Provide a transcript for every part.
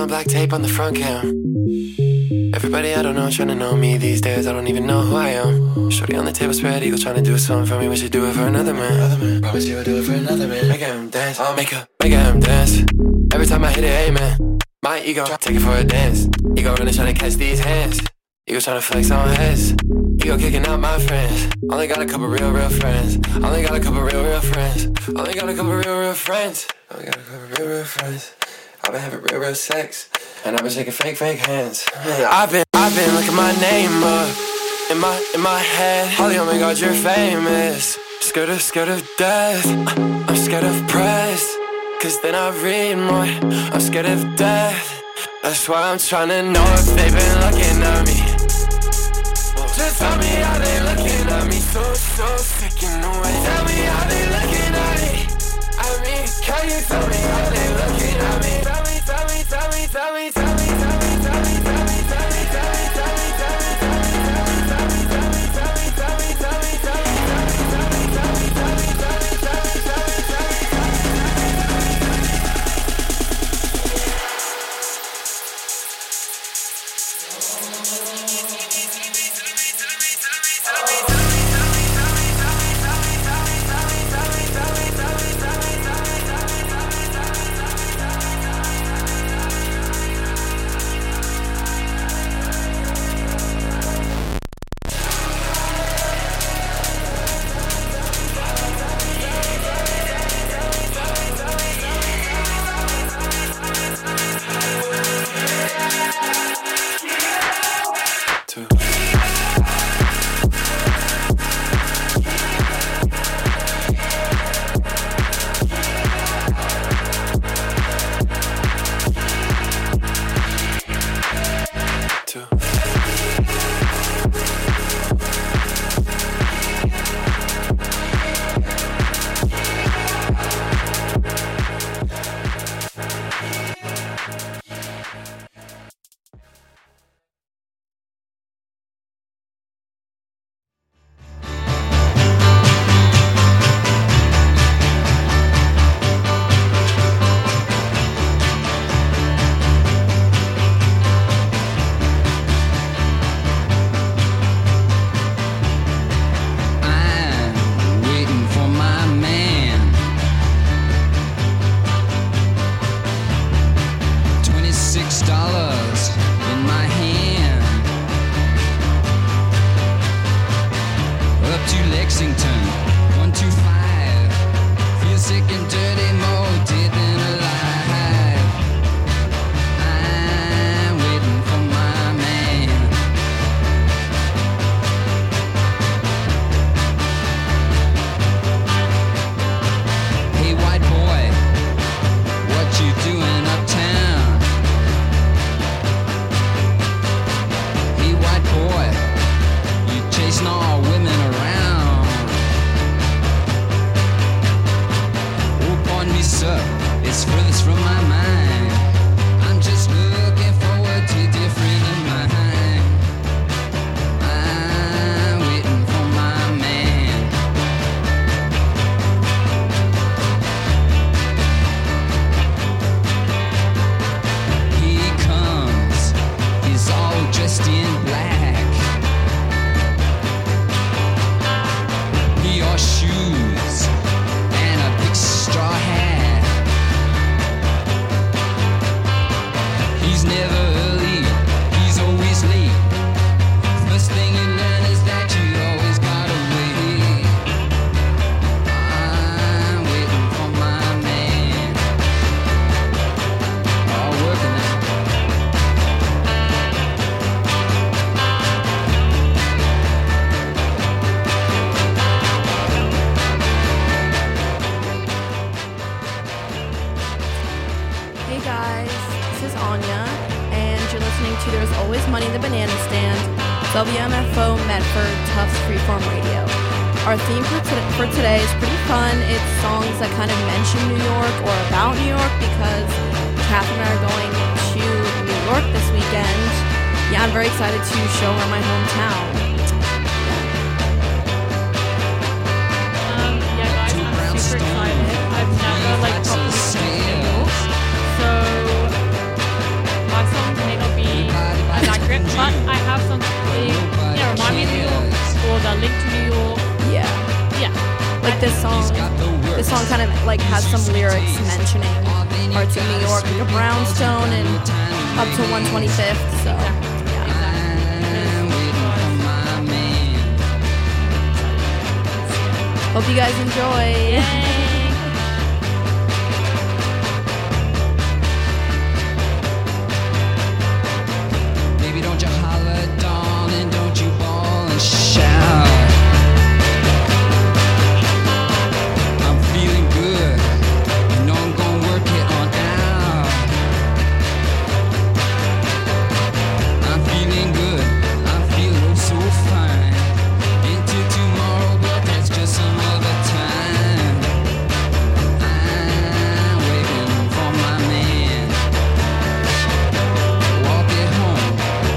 on black tape on the front cam. Everybody I don't know trying to know me these days. I don't even know who I am. Shorty on the table spread eagle trying to do something for me. We should do it for another man. Promise you I'll do it for another man. Make him dance. I'll make him dance. Every time I hit it, amen. My ego, take it for a dance. Ego really trying to catch these hands. Ego trying to flex on heads. Ego kicking out my friends. Only got a couple real friends. Only got a couple real friends. Only got a couple real friends. Only got a couple real friends. I've been having real sex, and I've been shaking fake hands. I've been looking my name up in my head. Holly, oh my God, you're famous. Scared of death. I'm scared of press, 'cause then I read more. I'm scared of death. That's why I'm trying to know if they've been looking at me. Just tell me how they looking at me. So sick in the way. Tell me how they looking at me. I mean, can you tell me how they looking at me? Tell me. WMFO Medford Tufts Freeform Radio. Our theme for today is pretty fun. It's songs that kind of mention New York or about New York because Catherine and I are going to New York this weekend. Yeah, I'm very excited to show her my hometown. Yeah, guys, I'm super excited. I've never properly been to New York, so trip, but I have something remind me of New York or the link to New York. Yeah. Like this song kind of like has some lyrics mentioning parts of New York, like a brownstone and up to 125th. So hope you guys enjoy. Baby, don't you holler, darling, don't you bawl and shout. I'm feeling good, you know I'm gonna work it on out. I'm feeling good, I'm feeling so fine. Into tomorrow, but that's just another time. I'm waiting for my man. Walk it home.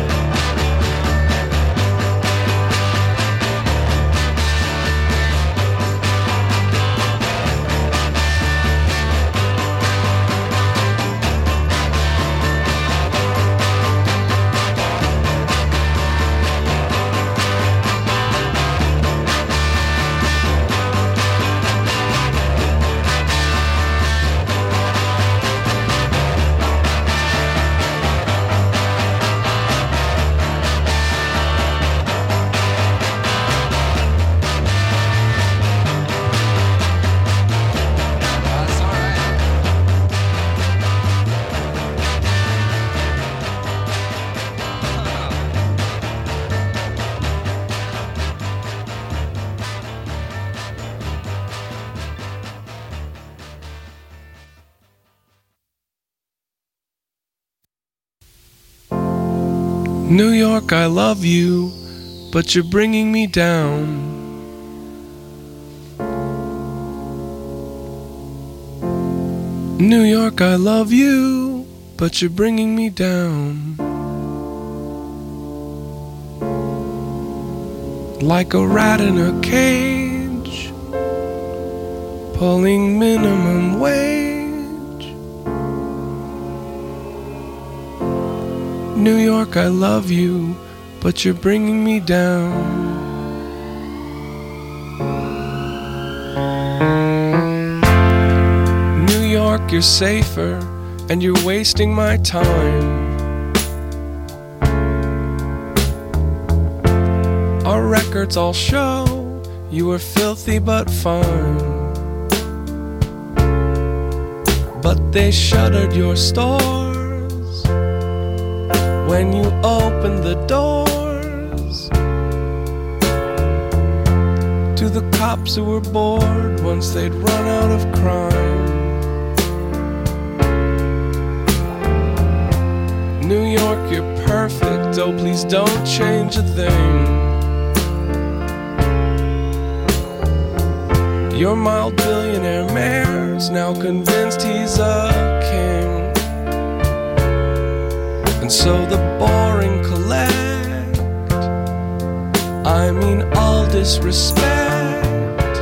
That's all right. New York, I love you, but you're bringing me down. New York, I love you, but you're bringing me down. Like a rat in a cage, pulling minimum wage. New York, I love you, but you're bringing me down. New York, you're safer, and you're wasting my time. Our records all show you were filthy but fine. But they shuttered your stores when you opened the doors to the cops who were bored once they'd run out of crime. New York, you're perfect, oh please don't change a thing. Your mild billionaire mayor's now convinced he's a king. And so the boring collect, I mean all disrespect.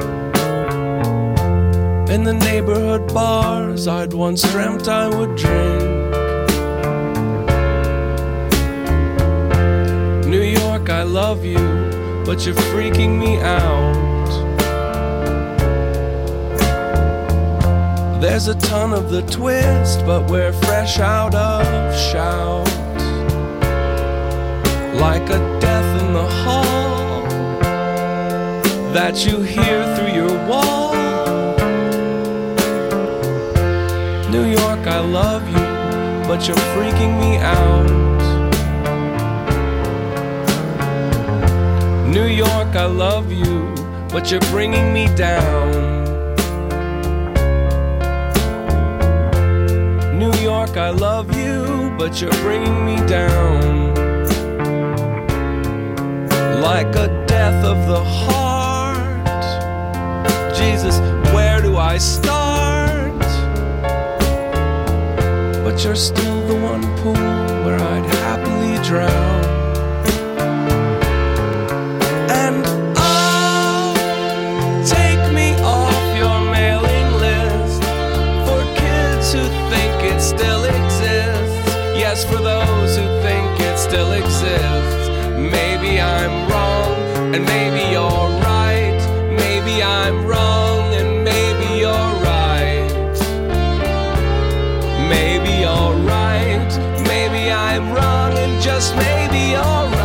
In the neighborhood bars I'd once dreamt I would drink. New York, I love you, but you're freaking me out. There's a ton of the twist, but we're fresh out of shout. Like a death in the hall that you hear through your wall. New York, I love you, but you're freaking me out. New York, I love you, but you're bringing me down. New York, I love you, but you're bringing me down. Like a death of the heart. Jesus, where do I start? But you're still the one pool where I'd happily drown. And oh, take me off your mailing list for kids who think it still exists. Yes, for those who think it's still exists. Maybe I'm wrong, and maybe you're right. Maybe I'm wrong, and maybe you're right. Maybe you're right. Maybe I'm wrong, and just maybe you're right.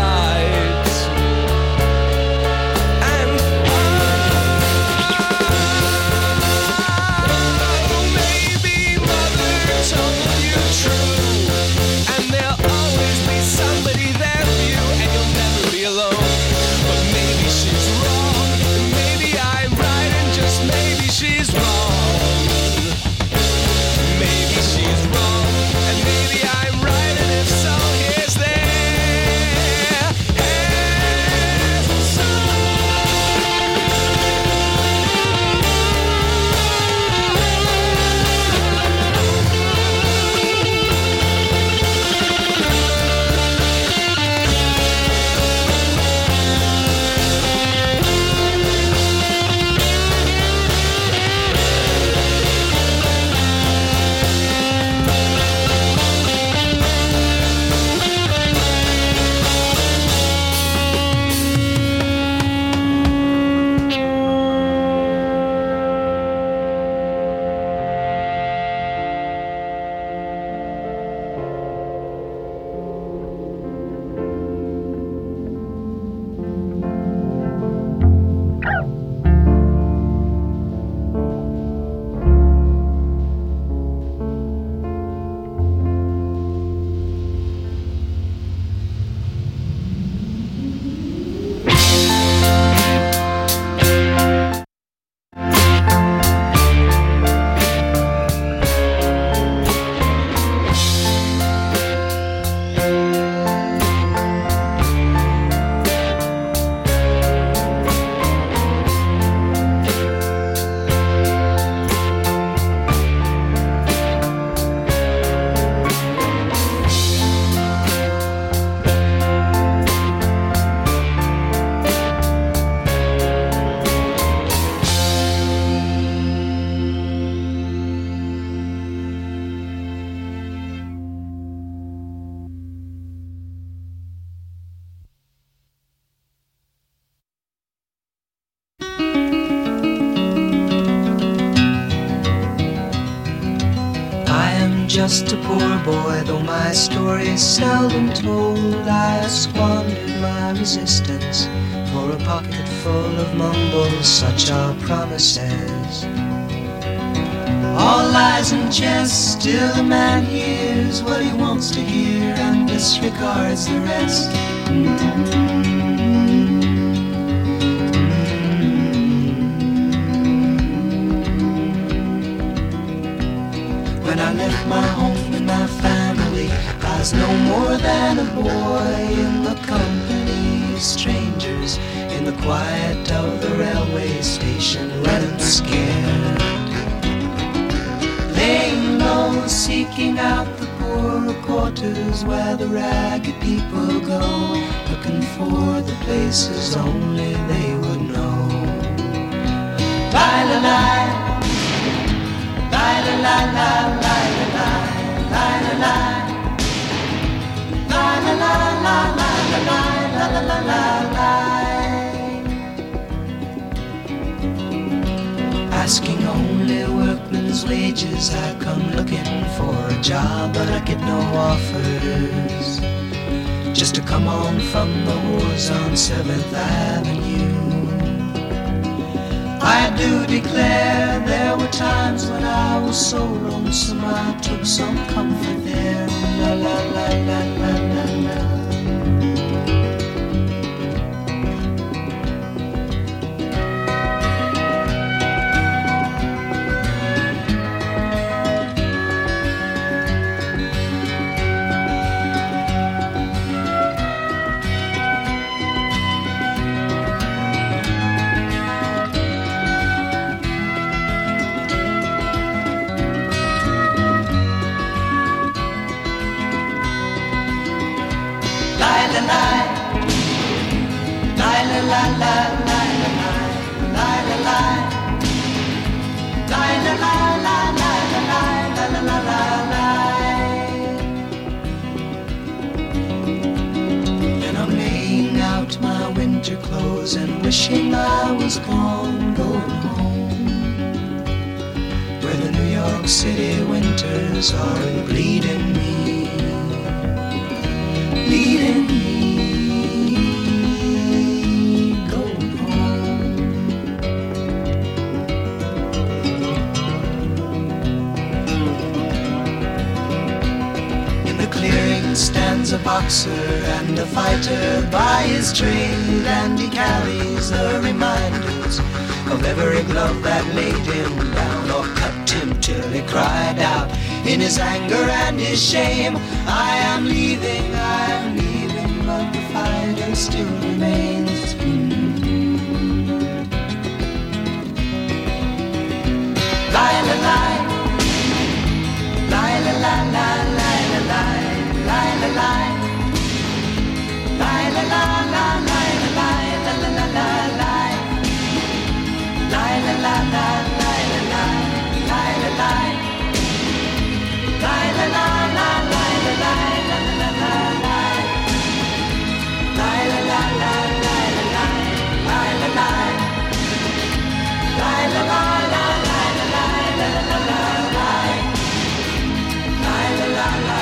Just a poor boy, though my story is seldom told. I squandered my resistance for a pocket full of mumbles. Such are promises, all lies and jest. Still a man hears what he wants to hear and disregards the rest. When I left my home and my family, I was no more than a boy in the company of strangers, in the quiet of the railway station, running scared, laying low, seeking out the poorer quarters where the ragged people go, looking for the places only they would know. Lie, lie, lie. La la la la la la la la la la la la la la la la la. Asking only workmen's wages, I come looking for a job, but I get no offers. Just to come on from the wars on 7th Avenue. I do declare there were times when I was so lonesome I took some comfort there. La la la la la la la. winter clothes and wishing I was gone, going home, where the New York City winters are bleeding me, bleeding me. Stands a boxer and a fighter by his trade, and he carries the reminders of every glove that laid him down or cut him till he cried out in his anger and his shame, I am leaving, but the fighter still remains. Lie, la, lie, lie, la, la, la, lie, la, lie. Lie, la, lie. Lie, la, la, la, lie, la, lie, la, la, la, la, lie. Lie, la, la, la, lie, la, lie, lie, la, lie. Lie, la, la, la, lie, la, lie, la, la, la, la, lie. Lie, la, la, la, lie, la, lie, lie, la, lie. Lie, la, la, la, lie, la, lie, la, la, la, la, lie. Lie, la, la, la.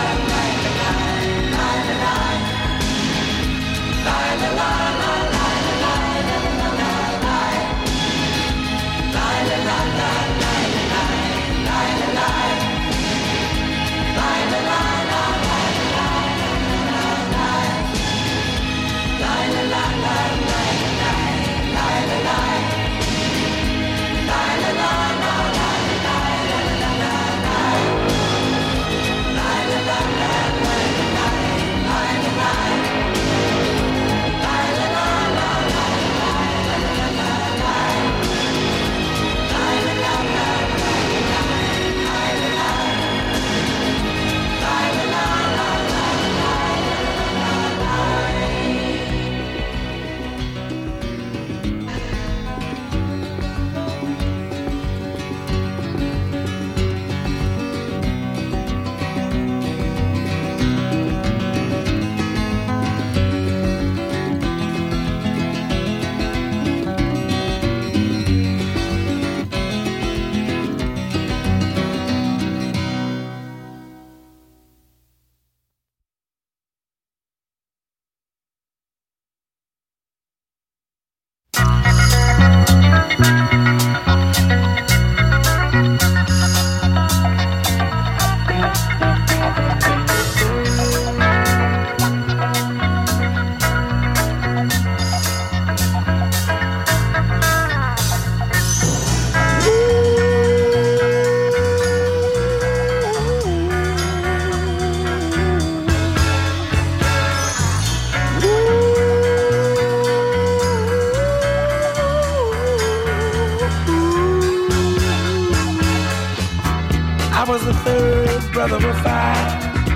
brother of five,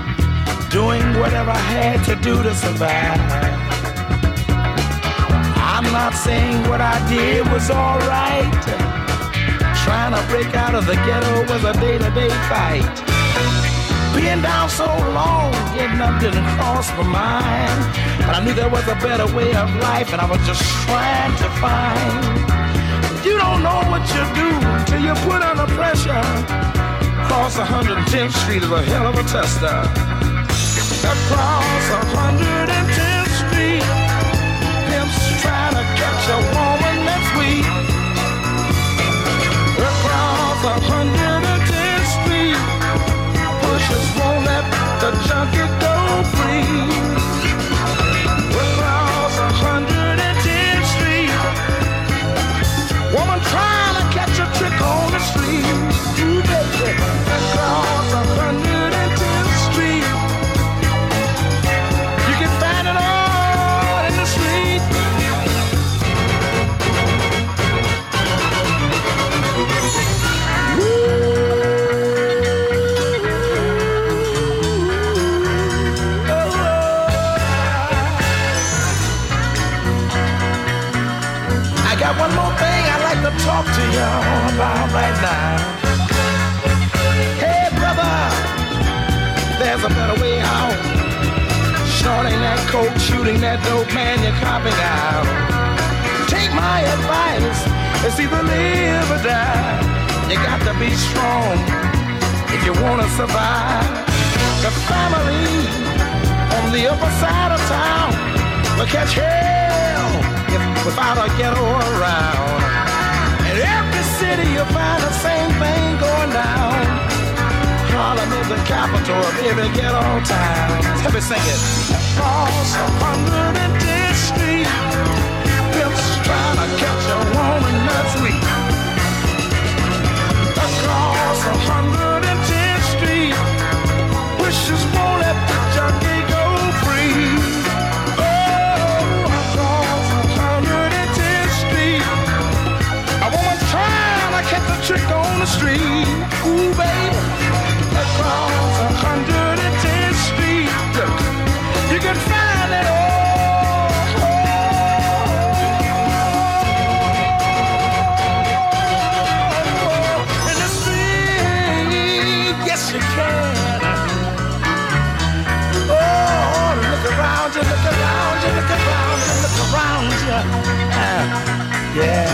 doing whatever I had to do to survive. I'm not saying what I did was alright. Trying to break out of the ghetto was a day-to-day fight. Being down so long, getting up didn't cross my mind. But I knew there was a better way of life, and I was just trying to find. You don't know what you do till you put under pressure. Across 110th Street is a hell of a tester. Across 110th Street, pimps trying to catch a woman that's weak. Across 110th Street, pushers won't let the junkie go free. Across 110th Street, woman trying to catch a trick on the street. Ooh, baby. Across 110th Street, you can find it all in the street. I got one more thing I'd like to talk to y'all about right now. Hey, brother, there's a better way out. Shorting that coke, shooting that dope, man, you're copping out. My advice is either live or die. You got to be strong if you want to survive. The family on the upper side of town will catch hell without a ghetto around. In every city you'll find the same thing going down. Harlem is the capital of every ghetto town. Let me sing it. Across 110th Street, pimps trying to catch a woman that's weak. Across 110th Street, wishes won't let the junkie go free. Oh, across 110th Street, a woman trying to catch a trick on the street. Ooh, baby. Across 110th Street, you can find it all. In the street, yes you can. Oh, look around you, look around you, look around you, look around you. Yeah.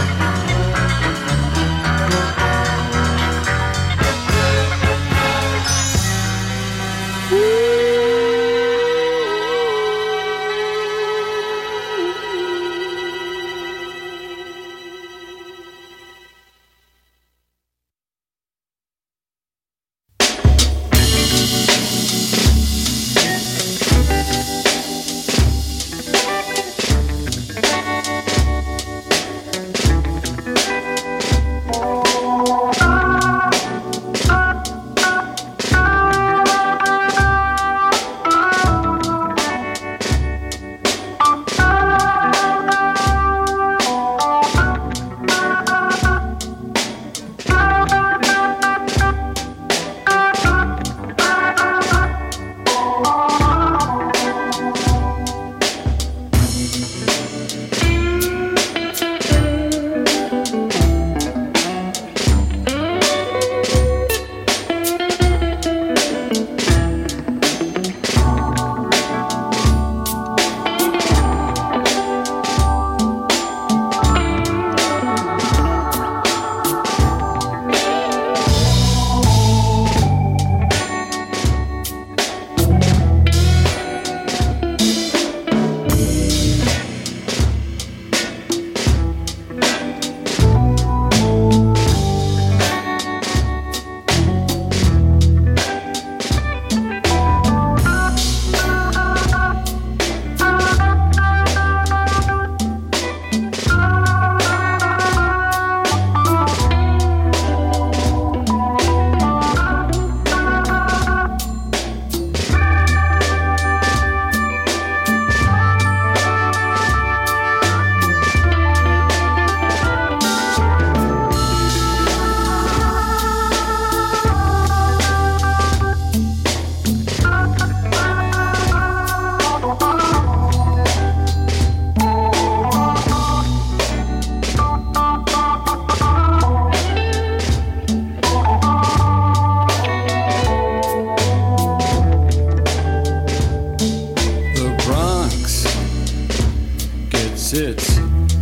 Its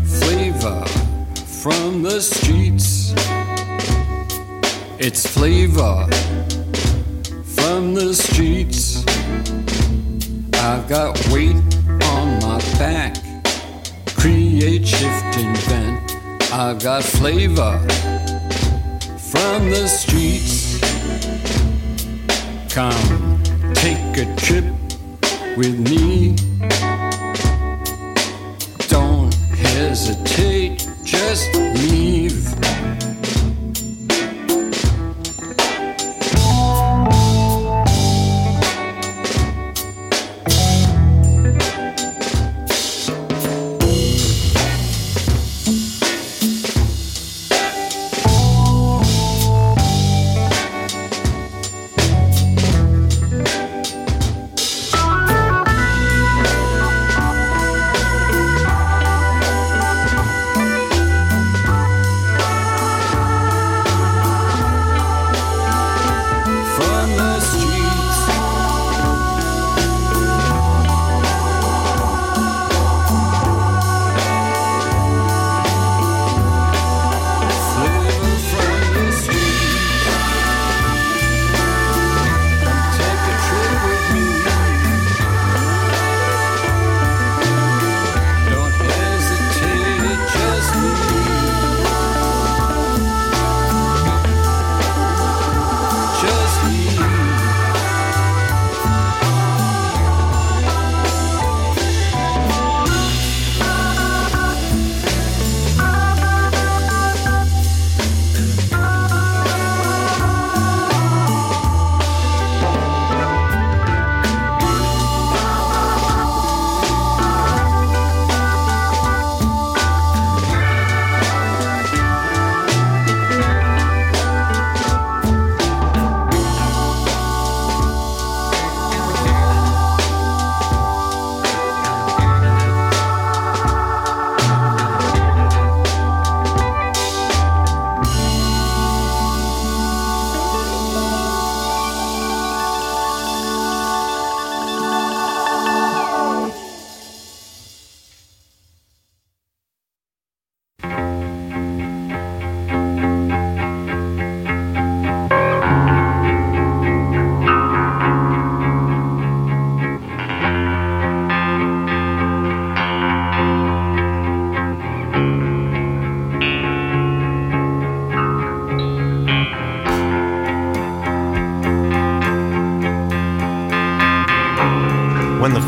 flavor from the streets. It's flavor from the streets. I've got weight on my back, create, shift, invent. I've got flavor from the streets. Come, take a trip with me. Don't hesitate, just leave.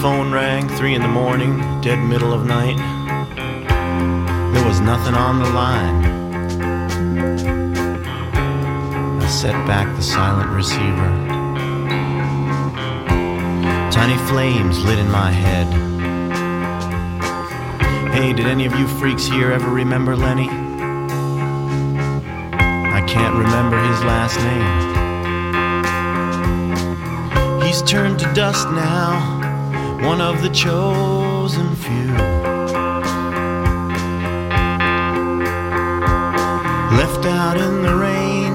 phone rang, 3 in the morning, dead middle of night. There was nothing on the line. I set back the silent receiver. Tiny flames lit in my head. Hey, did any of you freaks here ever remember Lenny? I can't remember his last name. He's turned to dust now, one of the chosen few. Left out in the rain,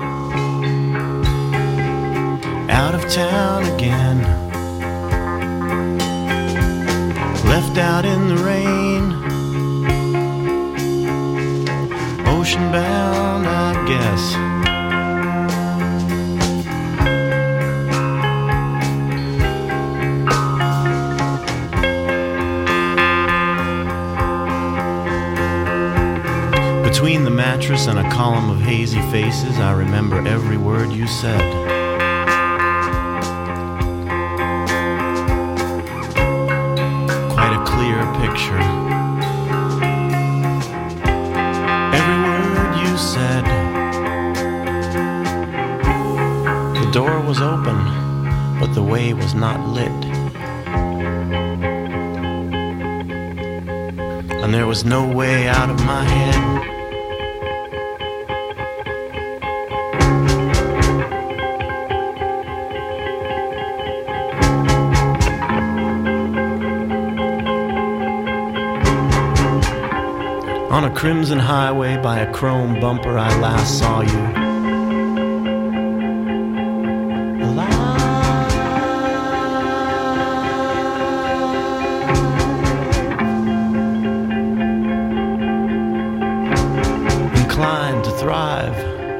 out of town again. Left out in the rain, ocean bound, I guess. Between the mattress and a column of hazy faces, I remember every word you said. Quite a clear picture. Every word you said. The door was open, but the way was not lit. And there was no way out of my head. On a crimson highway by a chrome bumper, I last saw you. Inclined to thrive.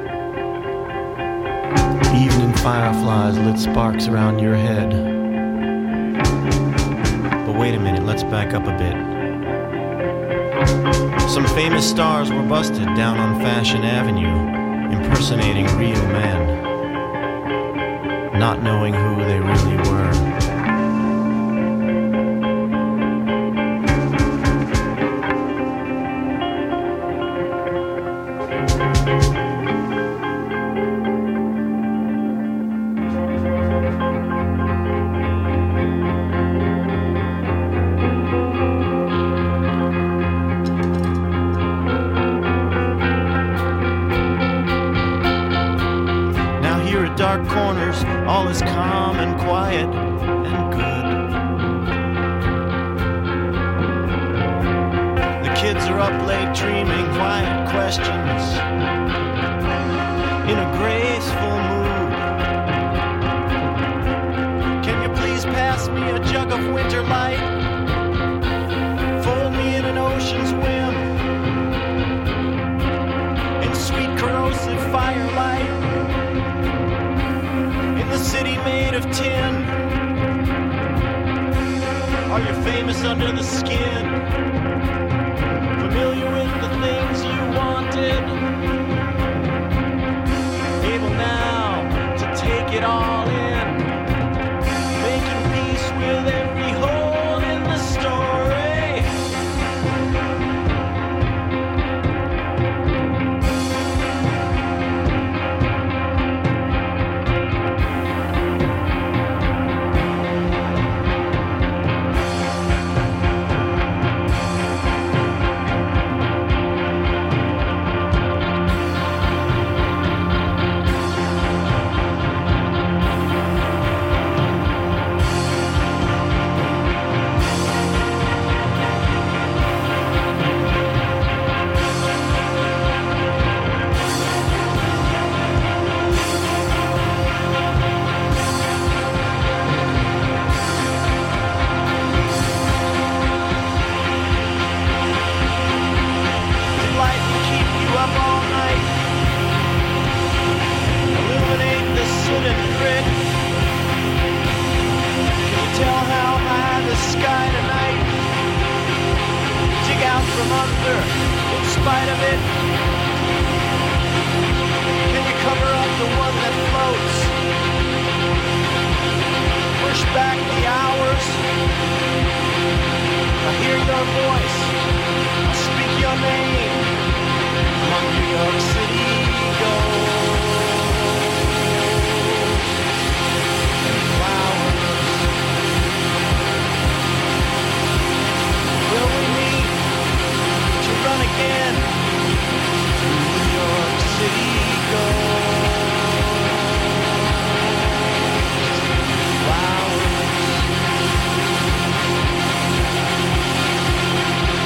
Evening fireflies lit sparks around your head. But wait a minute, let's back up a bit. Some famous stars were busted down on Fashion Avenue, impersonating real men, not knowing who they really were. Dark corners, all is calm and quiet and good. The kids are up late dreaming quiet questions in a graceful mood. Can you please pass me a jug of winter light? Fold me in an ocean's whim, in sweet corrosive firelight. The city made of tin. Are you famous under the skin? Familiar with the things you wanted? Able now to take it all in, making peace with every hole in the story. Back the hours a voice. I'll speak your name among New York City gold and flowers. Will we meet to run again to New York City gold? Flowers.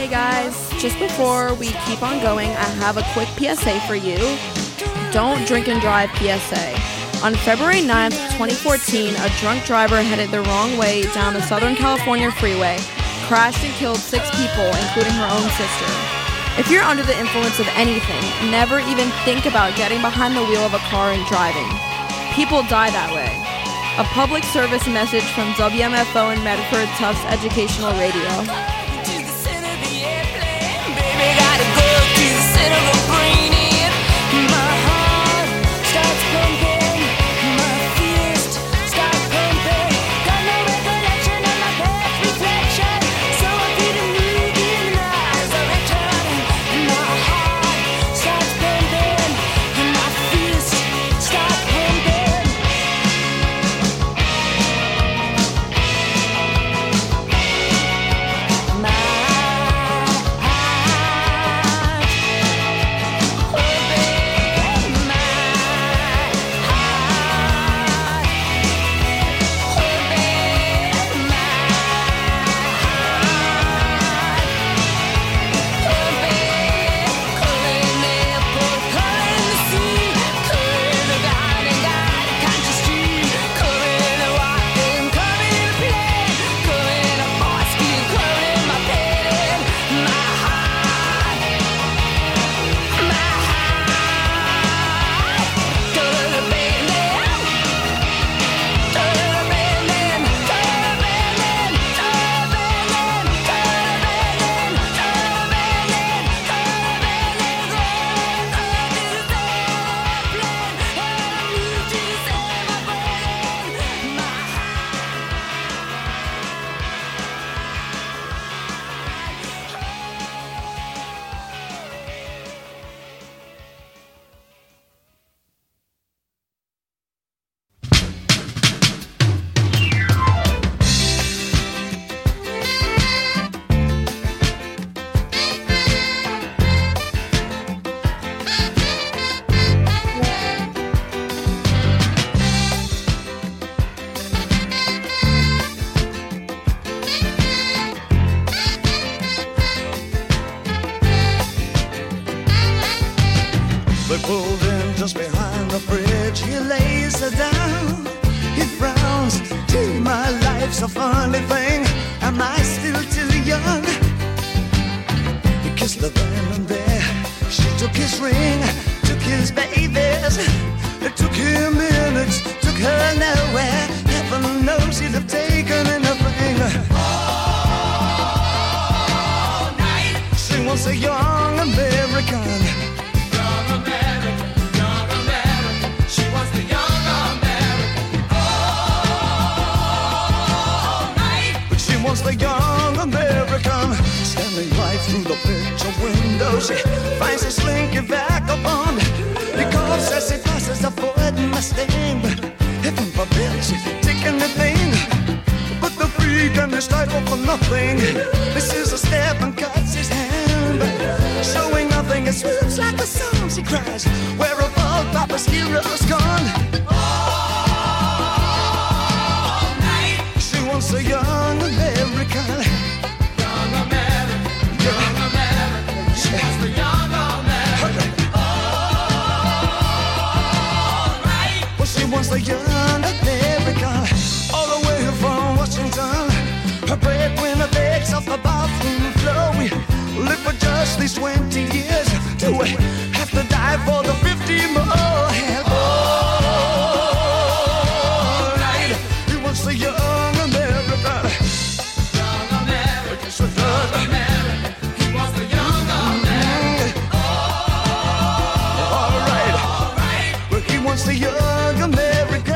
guys, just before we keep on going, I have a quick PSA for you. Don't drink and drive PSA. On February 9th, 2014, a drunk driver headed the wrong way down the Southern California freeway, crashed and killed 6 people, including her own sister. If you're under the influence of anything, never even think about getting behind the wheel of a car and driving. People die that way. A public service message from WMFO and Medford Tufts Educational Radio. They pulled in just behind the bridge. He lays her down. He frowns. Gee, my life's a funny thing. Am I still too young? He kissed her then and there. She took his ring, took his babies. It took him minutes, took her nowhere. Heaven knows he'd have taken anything. All night. She wants a young American. Wants the young American. Standing right through the picture window, she finds a slinky vagabond. He calls as he passes a Ford Mustang. Heaven forbid she take anything but the freak and his title for nothing. This is a step and cuts his hand, showing nothing. It swoops like a song. She cries, where have all Papa's heroes gone? All night. She wants a young American. Young American. Young American. She wants the young American. All right. Well, she wants the young American. All the way from Washington. Her breadwinner begs off the bathroom floor. We live for just these 20 years. Do we have to die for the 50 more? And all right. He wants the young American. Young American. Young American. He wants the young American. All right. All right. Well, he wants the young American.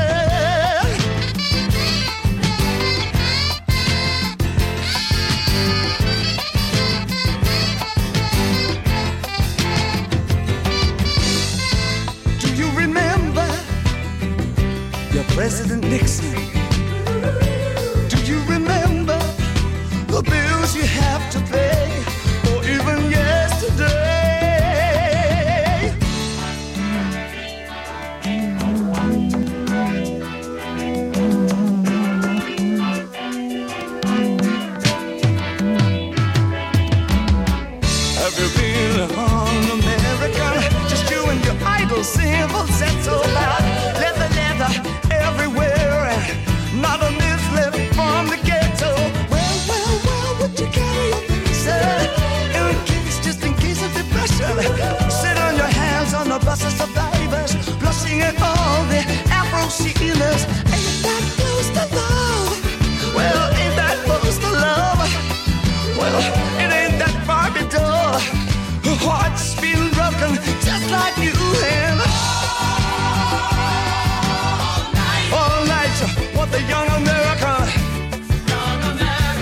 President Nixon, do you remember the bills you have to pay, or even yesterday? you really on American? Just you and your idle simple set so loud. Leather everywhere, and not a miss left from the ghetto. Well, would you carry your visa? Just in case of depression. Sit on your hands on the bus of survivors, blushing at all the Afro sealers. Ain't that close to love? Well, ain't that close to love? Well, it ain't that far to door. Hearts been broken just like you and all night. What the young American, young American.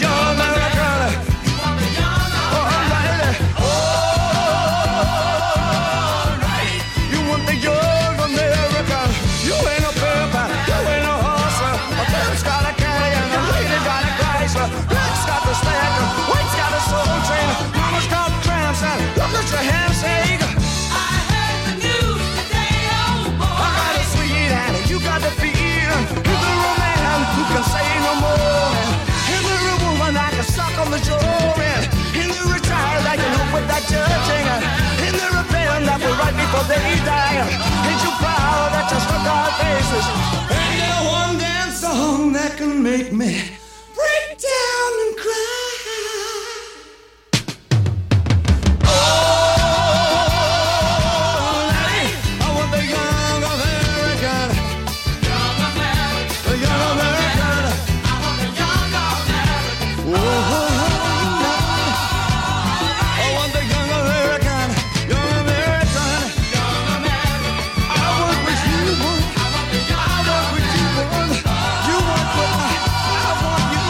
Black's got the stack, white's got a soul train, mama's got cramps and look at your handshake. I heard the news today, oh boy. I got a sweet and you got the feel. Is there a man who can say no more? Is there a woman I can suck on the jaw? Is there a child I can hope without judging? Is there a pen that will write before they die? Ain't you proud that you struck our faces? Ain't there one damn song that can make me break down and cry? Oh, Lady, I want the young American. Young American. The young American. I want the young American. Oh, I want the young American. Young American. Young American. I want with you, boy. I want with you, boy. You want what I want you.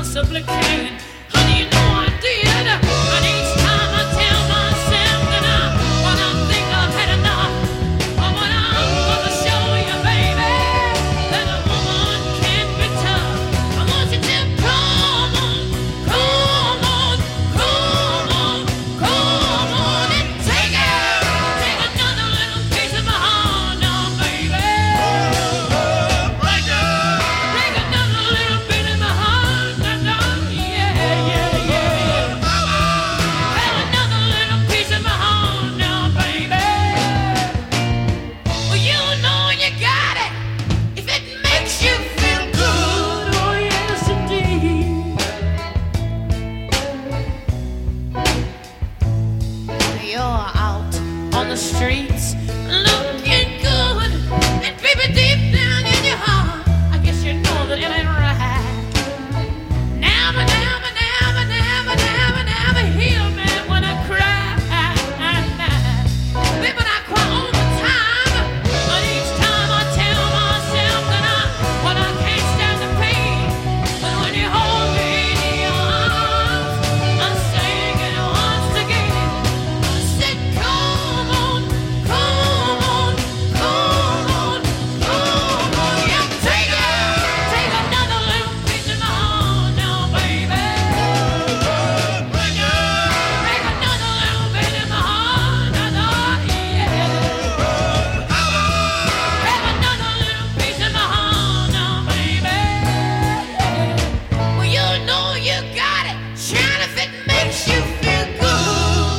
supplicating. Honey, you know I did. And each time I tell myself that when I think I've had enough, or when I'm gonna show you, baby, that a woman can be tough. I want you to come on, come on, come on, come on and take another little piece of my heart now, baby. Break another little bit of my heart now, yeah, yeah, yeah. Have another little piece of my heart now, baby. Well, you know you got it if it makes you feel good. Oh, yes, indeed. You're out on the streets looking good, and baby, deep down in your heart, I guess you know that it ain't right. Never, never, never, never, never, never hear me when I cry. Baby, I cry all the time, but each time I tell myself that when I can't stand the pain, but when you hold me in your arms, I'm saying it once again. I said, come on, come on, come on, come on, yeah, take another little piece of my heart now, baby. Break another little bit of my heart now, yeah. Have another little piece of my heart now, baby. Well, you know you got it, shine if it makes you feel good.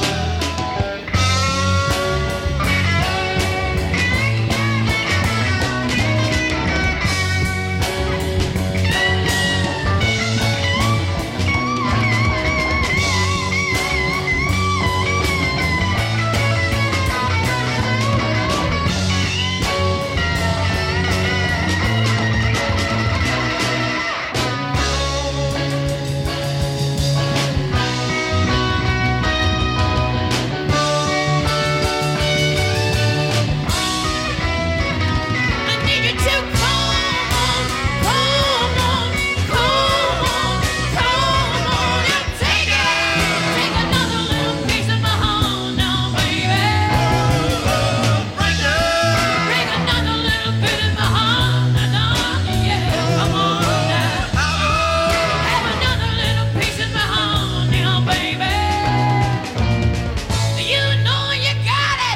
I need you to come on, come on, come on, come on and take another little piece of my heart now, baby. Break another little bit of my heart now, yeah, come on now. Have another little piece of my heart now, baby. You know you got it.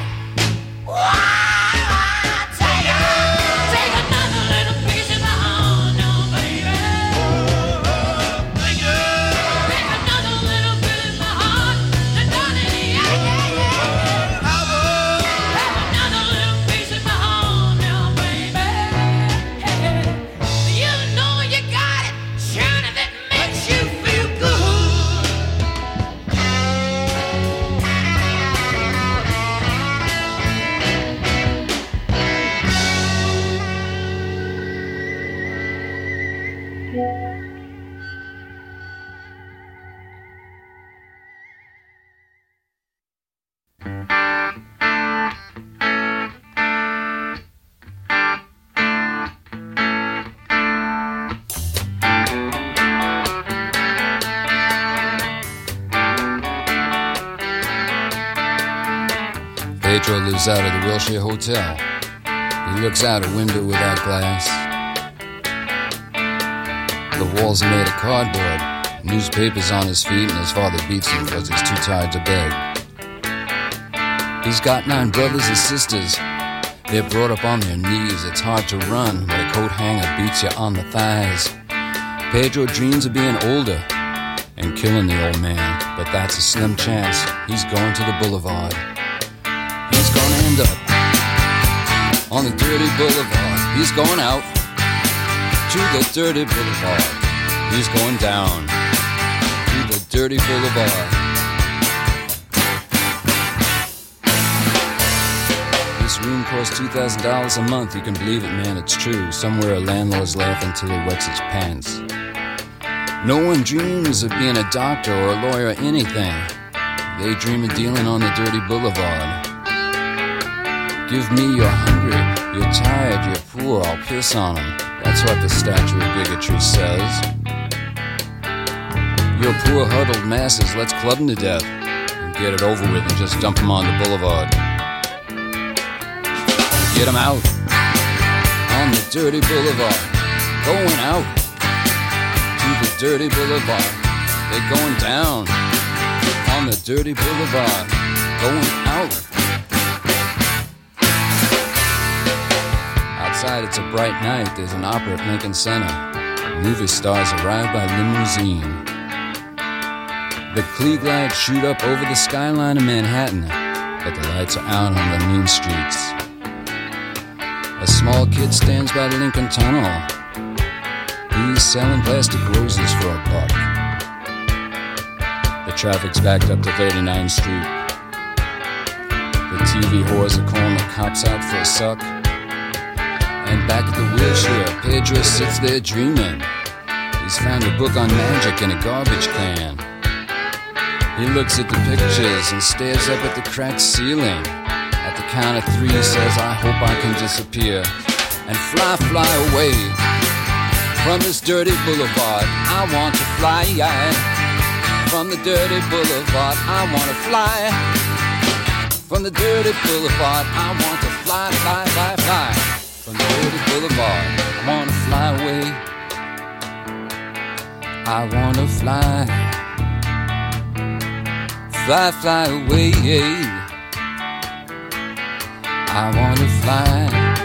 Take another little piece of my heart now, baby. Take another little bit of my heart, and darling, yeah, yeah, yeah. Have another little piece of my heart now, baby. You know you got it, shine if it makes you feel good. Pedro lives out of the Wilshire Hotel. He looks out a window without glass. The walls are made of cardboard. Newspapers on his feet, and his father beats him because he's too tired to beg. He's got 9 brothers and sisters. They're brought up on their knees. It's hard to run when a coat hanger beats you on the thighs. Pedro dreams of being older and killing the old man, but that's a slim chance. He's going to the boulevard. He's gonna end up on the dirty boulevard. He's going out to the dirty boulevard. He's going down to the dirty boulevard. This room costs $2,000 a month. You can believe it, man, it's true. Somewhere a landlord's laughing till he wets his pants. No one dreams of being a doctor or a lawyer or anything. They dream of dealing on the dirty boulevard. Give me you're hungry, you're tired, you're poor, I'll piss on them. That's what the statue of bigotry says. Your poor huddled masses, let's club them to death and get it over with and just dump them on the boulevard. Get them out on the dirty boulevard. Going out to the dirty boulevard. They're going down on the dirty boulevard. Going out. Outside it's a bright night. There's an opera at Lincoln Center. Movie stars arrive by limousine. The Klieg lights shoot up over the skyline of Manhattan, but the lights are out on the mean streets. A small kid stands by the Lincoln Tunnel. He's selling plastic roses for $1. The traffic's backed up to 39th Street. The TV whores are calling the cops out for a suck. And back at the wheelchair, Pedro sits there dreaming. He's found a book on magic in a garbage can. He looks at the pictures and stares up at the cracked ceiling. At the count of 3 he says, I hope I can disappear and fly, fly away from this dirty boulevard. I want to fly from the dirty boulevard. I want to fly from the dirty boulevard. I want to fly, fly, fly, fly from the dirty boulevard. I want to fly away. I want to fly. Fly, fly away. I want to fly.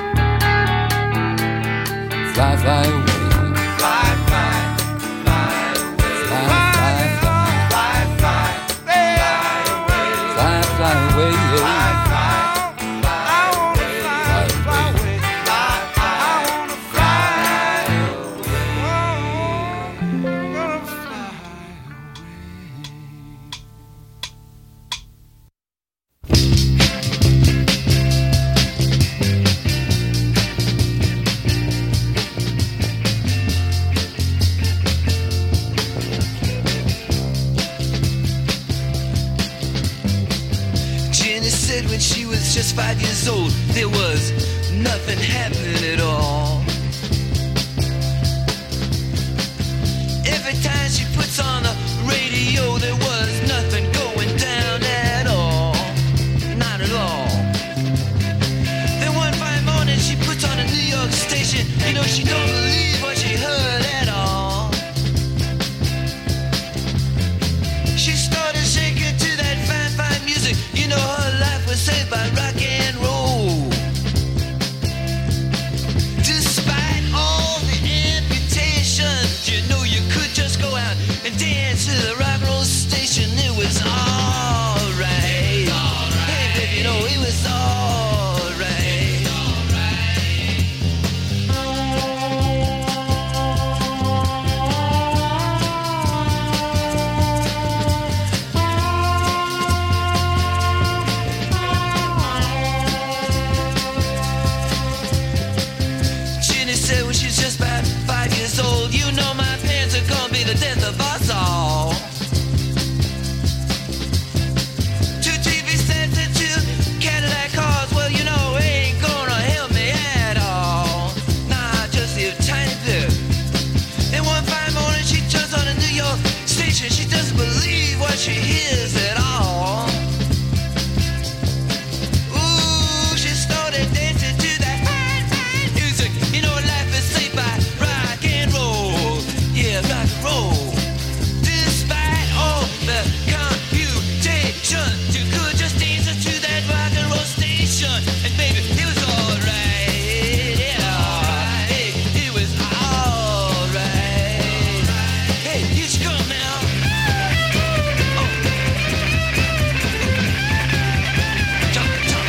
Fly, fly away. Fly, fly, fly away. Fly, fly, fly. Fly, fly, fly away. Fly, fly away. Fly, fly, fly away. Fly away. Fly, I wanna fly away. Gonna fly. Jenny said when she was just 5 years old, there was nothing happening at all. Every time she puts on the radio, there was nothing going down at all. Not at all. Then one fine morning she puts on a New York station. You know, she don't believe what she heard at all. She started shaking to that fine, fine music. You know, her life was saved by rock and roll. Despite all the amputations, you know you could just go out and dance to the rock and roll station. It was alright. Hey, baby, you know, it was alright. Jenny said when she's just about 5 years old, you know my parents are gonna be the death of us all. 2 TV sets and 2 Cadillac cars, well, you know, ain't gonna help me at all. Nah, just a tiny bit. Then one fine morning she turns on a New York station. She doesn't believe what she hears at all. Ooh, she started dancing to that fine, fine music. You know, life is saved by rock and roll. Yeah, rock and roll. Despite all the computation, you could just dance to that rock and roll station. And baby, it was alright. Yeah, hey, it was alright. Hey, you should come now. Oh. Jump, jump.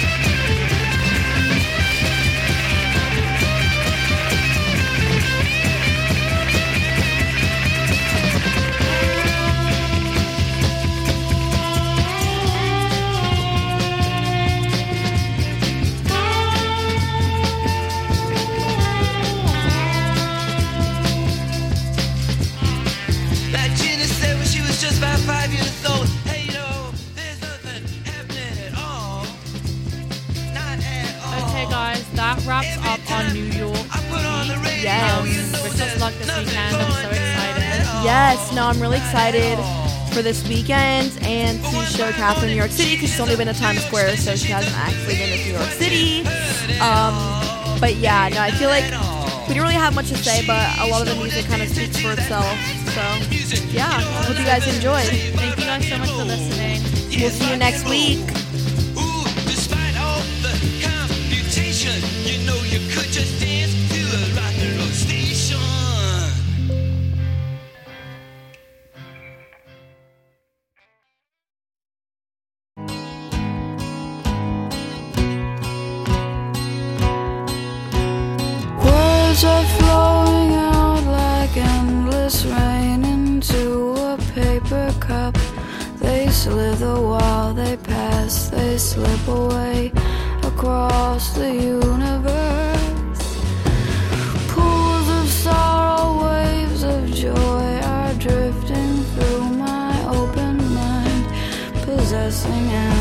Like Jenny said when she was just about 5 years old. Hey, you know, there's nothing happening at all. Not at all. Okay, guys, that wraps up on New York. I put on the radio, Yes, you know wish us there's luck this nothing weekend. I'm so going down excited. at all. Yes, no, I'm really excited for this weekend and to show Catherine New York City because she's only been to Times Square, so she hasn't actually been to New York City. But yeah, no, I feel like we didn't really have much to say, but a lot of the music kind of speaks for itself. So yeah, I hope you guys enjoyed. Thank you guys so much for listening. We'll see you next week. Ooh, despite all the computation, you know you could just dance to a rock and roll station. Words are flowing out like endless rain into a paper cup. They slither while they pass, they slip away across the universe. Pools of sorrow, waves of joy are drifting through my open mind, possessing and